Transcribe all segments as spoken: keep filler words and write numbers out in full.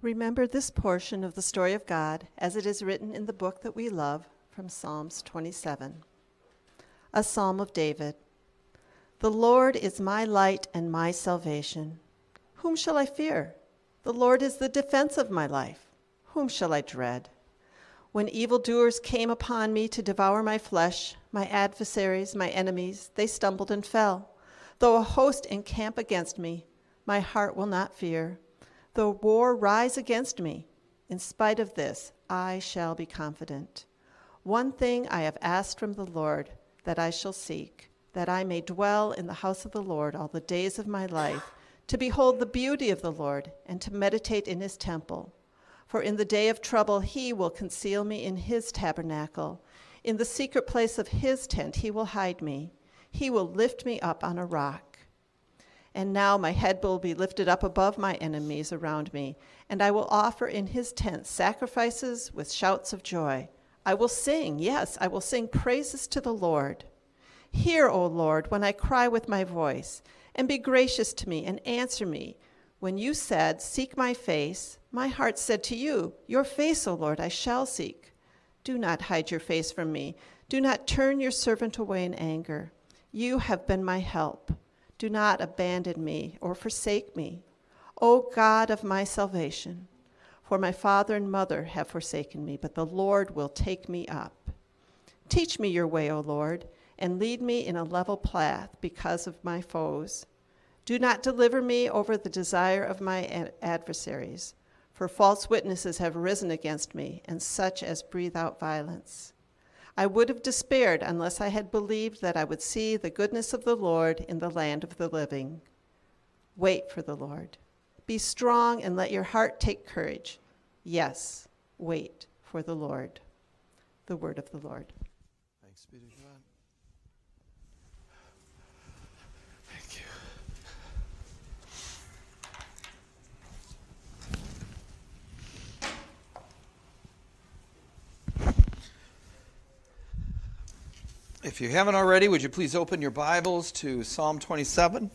Remember this portion of the story of God as it is written in the book that we love from Psalms twenty-seven. A Psalm of David. The Lord is my light and my salvation. Whom shall I fear? The Lord is the defense of my life. Whom shall I dread? When evildoers came upon me to devour my flesh, my adversaries, my enemies, they stumbled and fell. Though a host encamp against me, my heart will not fear. Though war rise against me, in spite of this, I shall be confident. One thing I have asked from the Lord, that I shall seek, that I may dwell in the house of the Lord all the days of my life, to behold the beauty of the Lord, and to meditate in his temple. For in the day of trouble he will conceal me in his tabernacle. In the secret place of his tent he will hide me. He will lift me up on a rock. And now my head will be lifted up above my enemies around me, and I will offer in his tent sacrifices with shouts of joy. I will sing, yes, I will sing praises to the Lord. Hear, O Lord, when I cry with my voice, and be gracious to me and answer me. When you said, seek my face, my heart said to you, your face, O Lord, I shall seek. Do not hide your face from me. Do not turn your servant away in anger. You have been my help. Do not abandon me or forsake me, O God of my salvation. For my father and mother have forsaken me, but the Lord will take me up. Teach me your way, O Lord, and lead me in a level path because of my foes. Do not deliver me over the desire of my adversaries, for false witnesses have risen against me, and such as breathe out violence. I would have despaired unless I had believed that I would see the goodness of the Lord in the land of the living. Wait for the Lord. Be strong and let your heart take courage. Yes, wait for the Lord. The word of the Lord. Thanks be to God. Thank you. If you haven't already, would you please open your Bibles to Psalm twenty-seven?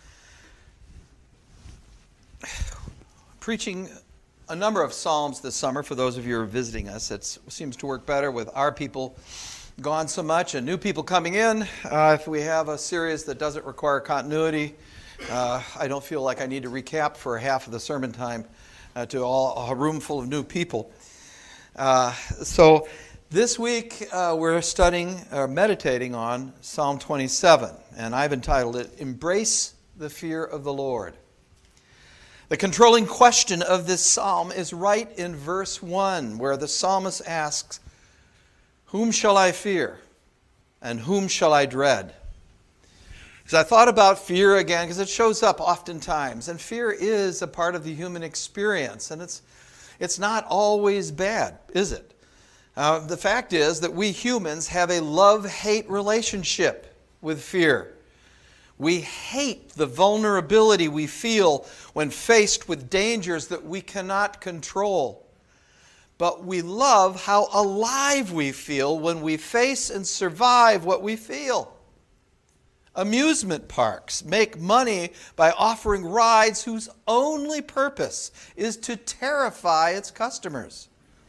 Preaching a number of Psalms this summer for those of you who are visiting us. It seems to work better with our people gone so much and new people coming in. Uh, if we have a series that doesn't require continuity, uh, I don't feel like I need to recap for half of the sermon time uh, to all, a room full of new people. Uh, so... This week, uh, we're studying or meditating on Psalm twenty-seven, and I've entitled it, Embrace the Fear of the Lord. The controlling question of this psalm is right in verse one, where the psalmist asks, whom shall I fear, and whom shall I dread? As I thought about fear again, because it shows up oftentimes, and fear is a part of the human experience, and it's, it's not always bad, is it? Uh, the fact is that we humans have a love-hate relationship with fear. We hate the vulnerability we feel when faced with dangers that we cannot control. But we love how alive we feel when we face and survive what we feel. Amusement parks make money by offering rides whose only purpose is to terrify its customers.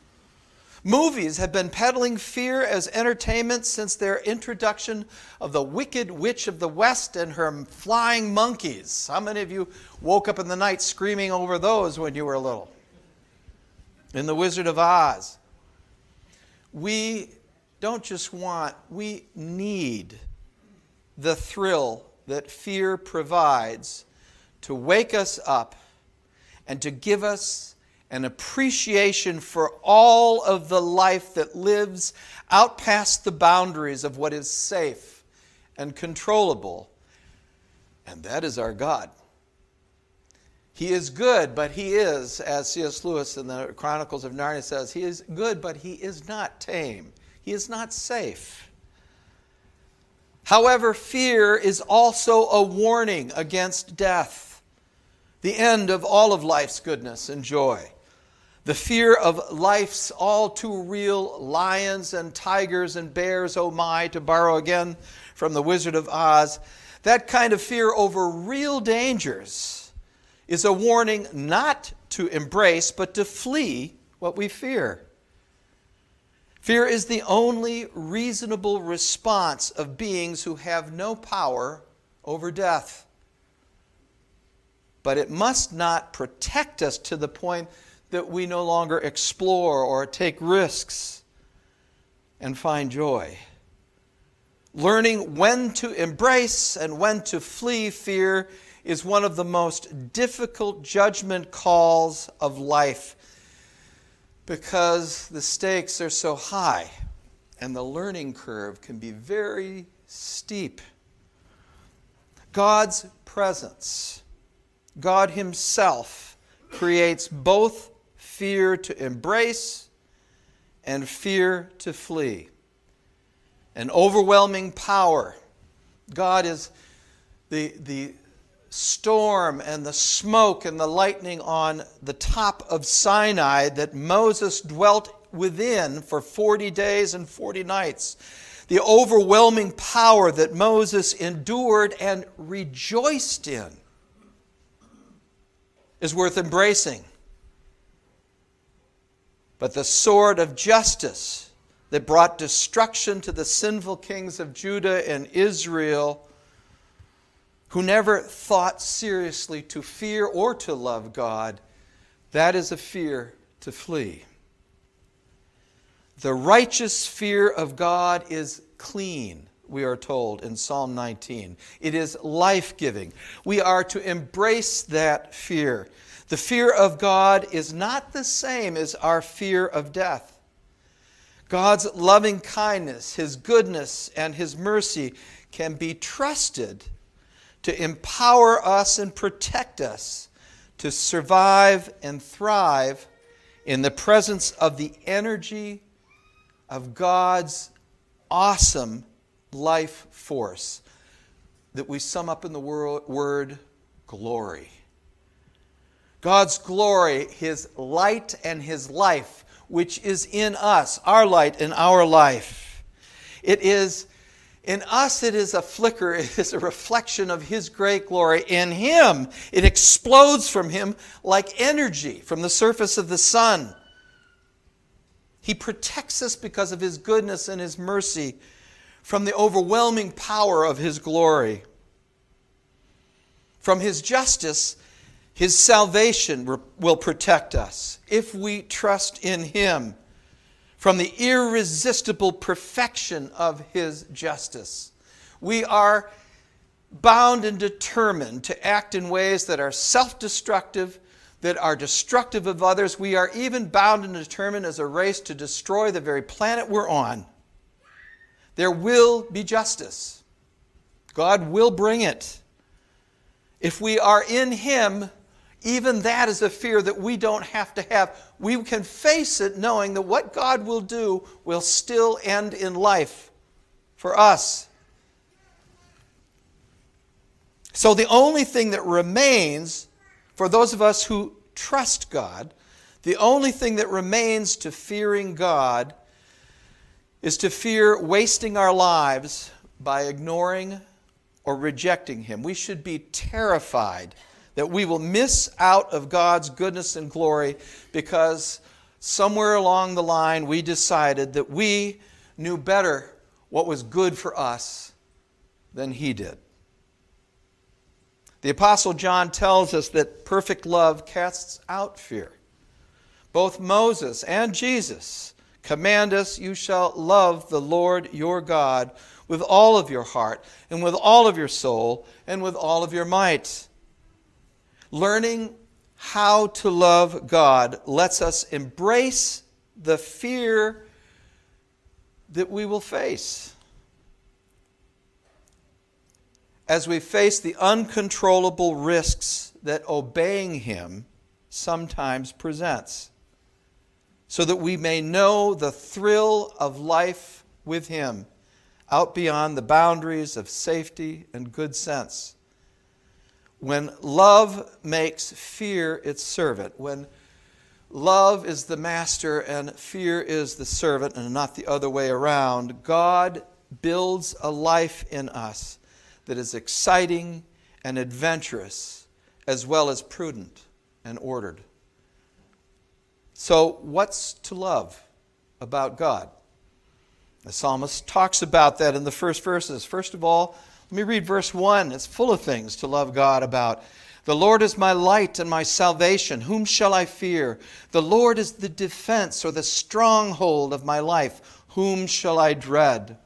Movies have been peddling fear as entertainment since their introduction of the Wicked Witch of the West and her flying monkeys. How many of you woke up in the night screaming over those when you were little? In The Wizard of Oz. We don't just want, we need the thrill that fear provides to wake us up and to give us an appreciation for all of the life that lives out past the boundaries of what is safe and controllable. And that is our God. He is good, but he is, as C S Lewis in the Chronicles of Narnia says, he is good, but he is not tame. He is not safe. However, fear is also a warning against death, the end of all of life's goodness and joy. The fear of life's all too real lions and tigers and bears, oh my, to borrow again from The Wizard of Oz. That kind of fear over real dangers is a warning not to embrace, but to flee what we fear. Fear is the only reasonable response of beings who have no power over death. But it must not protect us to the point that we no longer explore or take risks and find joy. Learning when to embrace and when to flee fear is one of the most difficult judgment calls of life, because the stakes are so high and the learning curve can be very steep. God's presence, God Himself, creates both fear to embrace and fear to flee. An overwhelming power. God is the, the storm and the smoke and the lightning on the top of Sinai that Moses dwelt within for forty days and forty nights. The overwhelming power that Moses endured and rejoiced in is worth embracing. But the sword of justice that brought destruction to the sinful kings of Judah and Israel, who never thought seriously to fear or to love God, that is a fear to flee. The righteous fear of God is clean, we are told in Psalm nineteen. It is life-giving. We are to embrace that fear. The fear of God is not the same as our fear of death. God's loving kindness, His goodness, and His mercy can be trusted to empower us and protect us to survive and thrive in the presence of the energy of God's awesome life force that we sum up in the word glory. God's glory, His light and His life, which is in us, our light and our life. It is, in us it is a flicker, it is a reflection of His great glory. In Him, it explodes from Him like energy from the surface of the sun. He protects us because of His goodness and His mercy from the overwhelming power of His glory. From His justice, His salvation will protect us if we trust in Him. From the irresistible perfection of His justice, we are bound and determined to act in ways that are self-destructive, that are destructive of others. We are even bound and determined as a race to destroy the very planet we're on. There will be justice. God will bring it. If we are in Him, even that is a fear that we don't have to have. We can face it knowing that what God will do will still end in life for us. So the only thing that remains for those of us who trust God, the only thing that remains to fearing God is to fear wasting our lives by ignoring or rejecting Him. We should be terrified that we will miss out of God's goodness and glory because somewhere along the line we decided that we knew better what was good for us than He did. The Apostle John tells us that perfect love casts out fear. Both Moses and Jesus command us, "You shall love the Lord your God with all of your heart and with all of your soul and with all of your might." Learning how to love God lets us embrace the fear that we will face as we face the uncontrollable risks that obeying Him sometimes presents, so that we may know the thrill of life with Him out beyond the boundaries of safety and good sense. When love makes fear its servant, when love is the master and fear is the servant and not the other way around, God builds a life in us that is exciting and adventurous as well as prudent and ordered. So, what's to love about God? The psalmist talks about that in the first verses. First of all, let me read verse one. It's full of things to love God about. The Lord is my light and my salvation. Whom shall I fear? The Lord is the defense or the stronghold of my life. Whom shall I dread?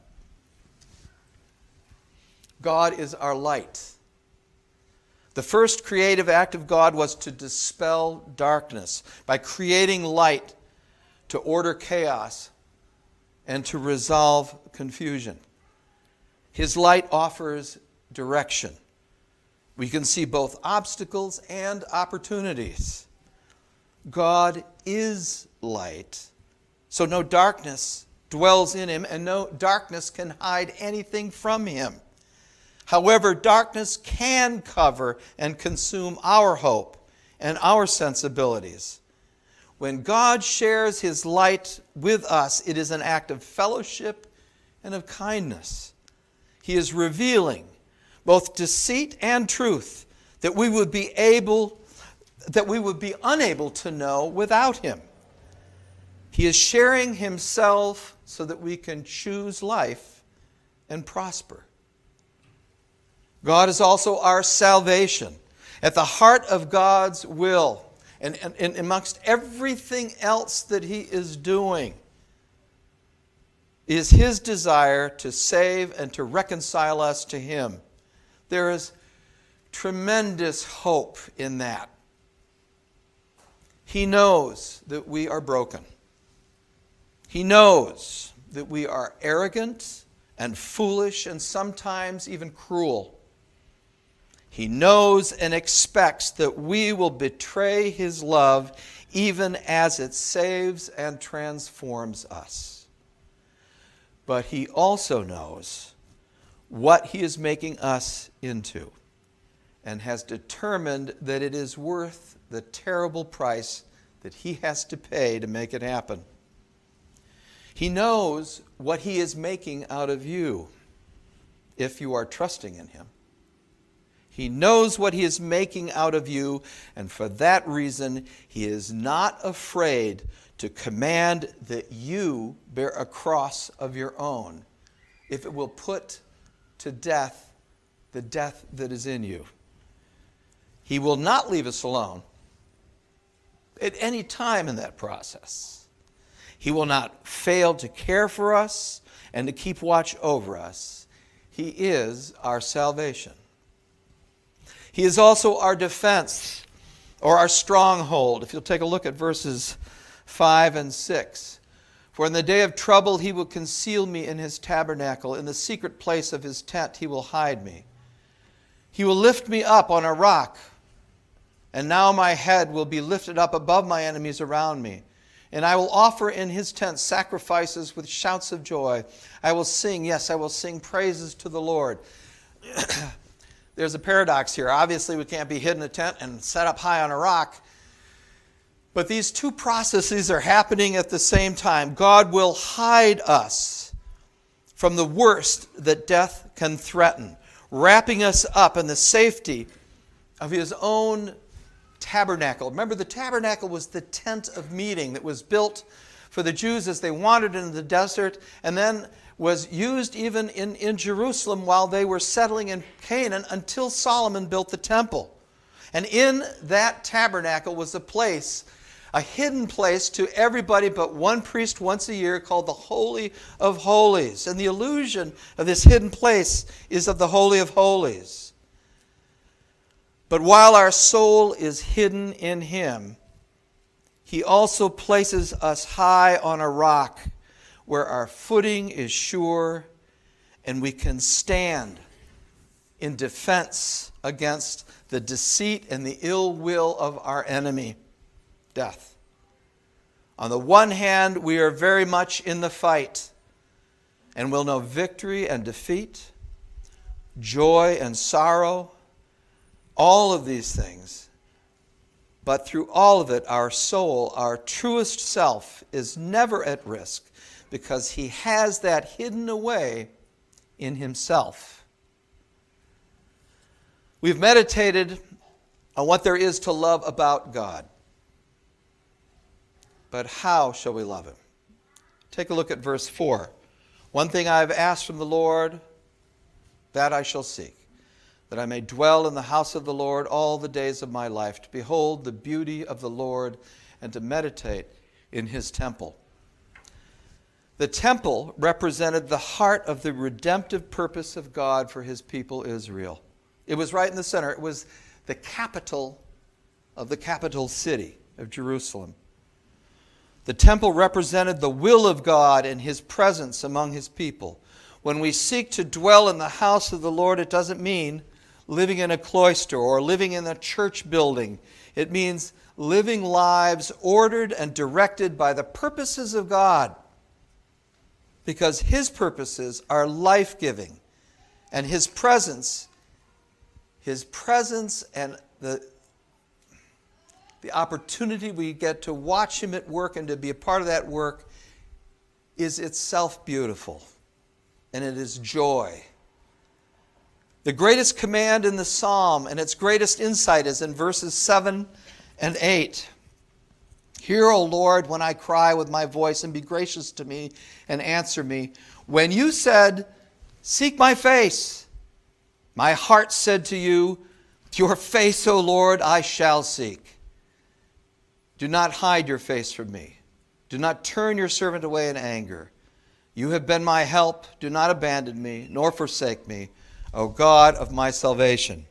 God is our light. The first creative act of God was to dispel darkness by creating light to order chaos and to resolve confusion. His light offers direction. We can see both obstacles and opportunities. God is light, so no darkness dwells in him, and no darkness can hide anything from him. However, darkness can cover and consume our hope and our sensibilities. When God shares his light with us, it is an act of fellowship and of kindness. He is revealing both deceit and truth that we would be able, that we would be unable to know without him. He is sharing himself so that we can choose life and prosper. God is also our salvation. At the heart of God's will, and, and, and amongst everything else that he is doing, is his desire to save and to reconcile us to him. There is tremendous hope in that. He knows that we are broken. He knows that we are arrogant and foolish and sometimes even cruel. He knows and expects that we will betray his love even as it saves and transforms us. But he also knows what he is making us into and has determined that it is worth the terrible price that he has to pay to make it happen. He knows what he is making out of you if you are trusting in him. He knows what he is making out of you, and for that reason, he is not afraid to command that you bear a cross of your own, if it will put to death the death that is in you. He will not leave us alone at any time in that process. He will not fail to care for us and to keep watch over us. He is our salvation. He is also our defense, or our stronghold. If you'll take a look at verses five and six. For in the day of trouble he will conceal me in his tabernacle. In the secret place of his tent he will hide me. He will lift me up on a rock. And now my head will be lifted up above my enemies around me. And I will offer in his tent sacrifices with shouts of joy. I will sing, yes, I will sing praises to the Lord. There's a paradox here. Obviously, we can't be hid in a tent and set up high on a rock. But these two processes are happening at the same time. God will hide us from the worst that death can threaten, wrapping us up in the safety of his own tabernacle. Remember, the tabernacle was the tent of meeting that was built for the Jews as they wandered into the desert, and then was used even in, in Jerusalem while they were settling in Canaan until Solomon built the temple. And in that tabernacle was a place, a hidden place to everybody but one priest once a year, called the Holy of Holies. And the illusion of this hidden place is of the Holy of Holies. But while our soul is hidden in him, he also places us high on a rock where our footing is sure and we can stand in defense against the deceit and the ill will of our enemy, death. On the one hand, we are very much in the fight and will know victory and defeat, joy and sorrow, all of these things. But through all of it, our soul, our truest self, is never at risk because he has that hidden away in himself. We've meditated on what there is to love about God. But how shall we love him? Take a look at verse four. One thing I have asked from the Lord, that I shall seek, that I may dwell in the house of the Lord all the days of my life, to behold the beauty of the Lord and to meditate in his temple. The temple represented the heart of the redemptive purpose of God for his people Israel. It was right in the center. It was the capital of the capital city of Jerusalem. The temple represented the will of God and his presence among his people. When we seek to dwell in the house of the Lord, it doesn't mean living in a cloister or living in a church building. It means living lives ordered and directed by the purposes of God, because his purposes are life-giving, and his presence, his presence and the The opportunity we get to watch him at work and to be a part of that work is itself beautiful, and it is joy. The greatest command in the psalm and its greatest insight is in verses seven and eight. Hear, O Lord, when I cry with my voice, and be gracious to me and answer me. When you said, seek my face, my heart said to you, your face, O Lord, I shall seek. Do not hide your face from me. Do not turn your servant away in anger. You have been my help. Do not abandon me, nor forsake me, O God of my salvation.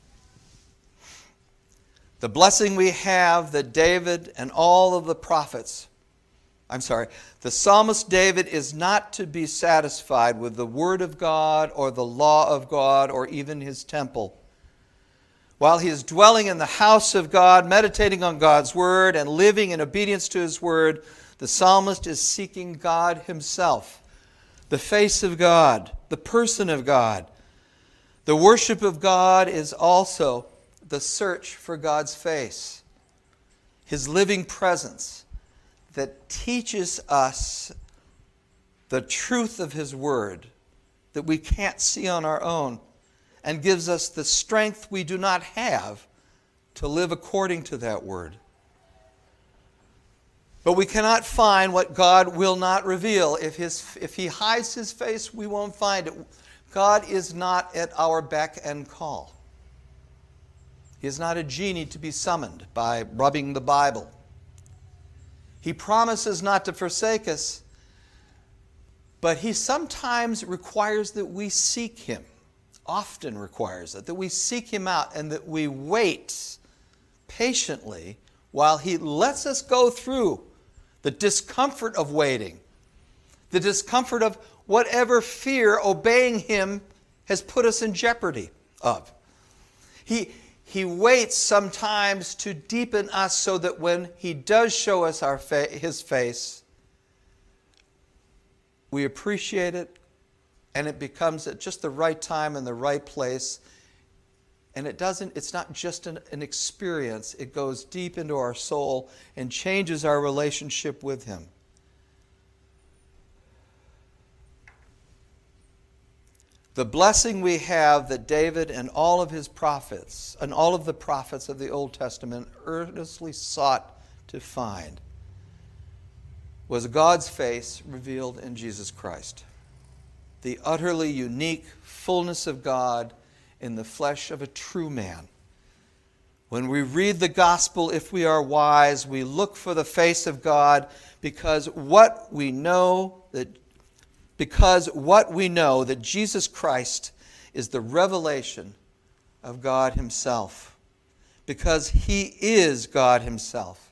The blessing we have that David and all of the prophets, I'm sorry, the psalmist David is not to be satisfied with the word of God or the law of God or even his temple. While he is dwelling in the house of God, meditating on God's word and living in obedience to his word, the psalmist is seeking God himself, the face of God, the person of God. The worship of God is also the search for God's face, his living presence that teaches us the truth of his word that we can't see on our own, and gives us the strength we do not have to live according to that word. But we cannot find what God will not reveal. If, his, if he hides his face, we won't find it. God is not at our beck and call. He is not a genie to be summoned by rubbing the Bible. He promises not to forsake us, but he sometimes requires that we seek him. Often requires it, that we seek him out and that we wait patiently while he lets us go through the discomfort of waiting, the discomfort of whatever fear obeying him has put us in jeopardy of. He, he waits sometimes to deepen us so that when he does show us our fa- his face, we appreciate it, and it becomes at just the right time and the right place. And it doesn't, it's not just an, an experience. It goes deep into our soul and changes our relationship with him. The blessing we have that David and all of his prophets, and all of the prophets of the Old Testament earnestly sought to find, was God's face revealed in Jesus Christ. The utterly unique fullness of God in the flesh of a true man. When we read the gospel, if we are wise, we look for the face of God because what we know that because what we know that Jesus Christ is the revelation of God himself. Because he is God himself.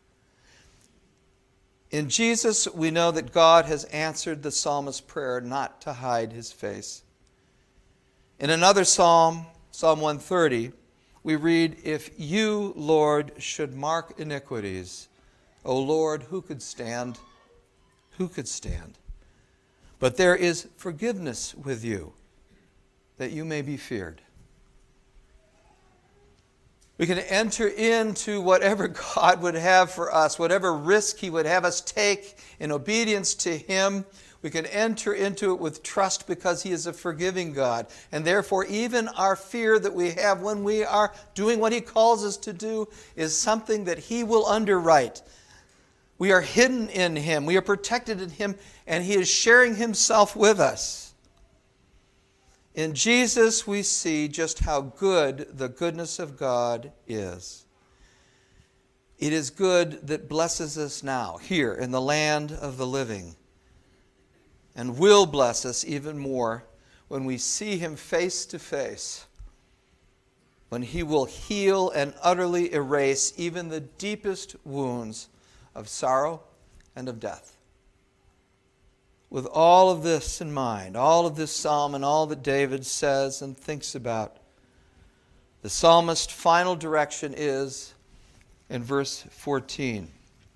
In Jesus, we know that God has answered the psalmist's prayer not to hide his face. In another psalm, Psalm one thirty, we read, "If you, Lord, should mark iniquities, O Lord, who could stand? Who could stand? But there is forgiveness with you, that you may be feared." We can enter into whatever God would have for us, whatever risk He would have us take in obedience to Him. We can enter into it with trust because He is a forgiving God. And therefore, even our fear that we have when we are doing what He calls us to do is something that He will underwrite. We are hidden in Him. We are protected in Him, and He is sharing Himself with us. In Jesus, we see just how good the goodness of God is. It is good that blesses us now, here in the land of the living, and will bless us even more when we see Him face to face, when He will heal and utterly erase even the deepest wounds of sorrow and of death. With all of this in mind, all of this psalm and all that David says and thinks about, the psalmist's final direction is in verse fourteen.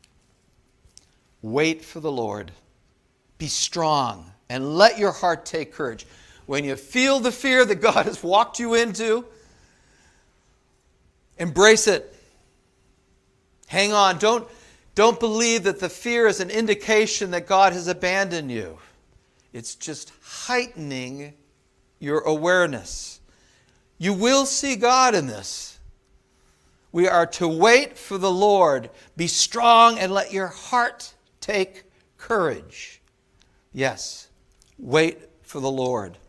Wait for the Lord. Be strong and let your heart take courage. When you feel the fear that God has walked you into, embrace it. Hang on. Don't, don't believe that the fear is an indication that God has abandoned you. It's just heightening your awareness. You will see God in this. We are to wait for the Lord. Be strong and let your heart take courage. Yes, wait for the Lord.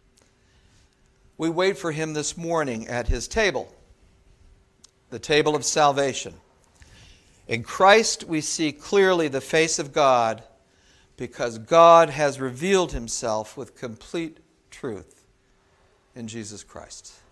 We wait for Him this morning at His table, the table of salvation. In Christ we see clearly the face of God because God has revealed Himself with complete truth in Jesus Christ.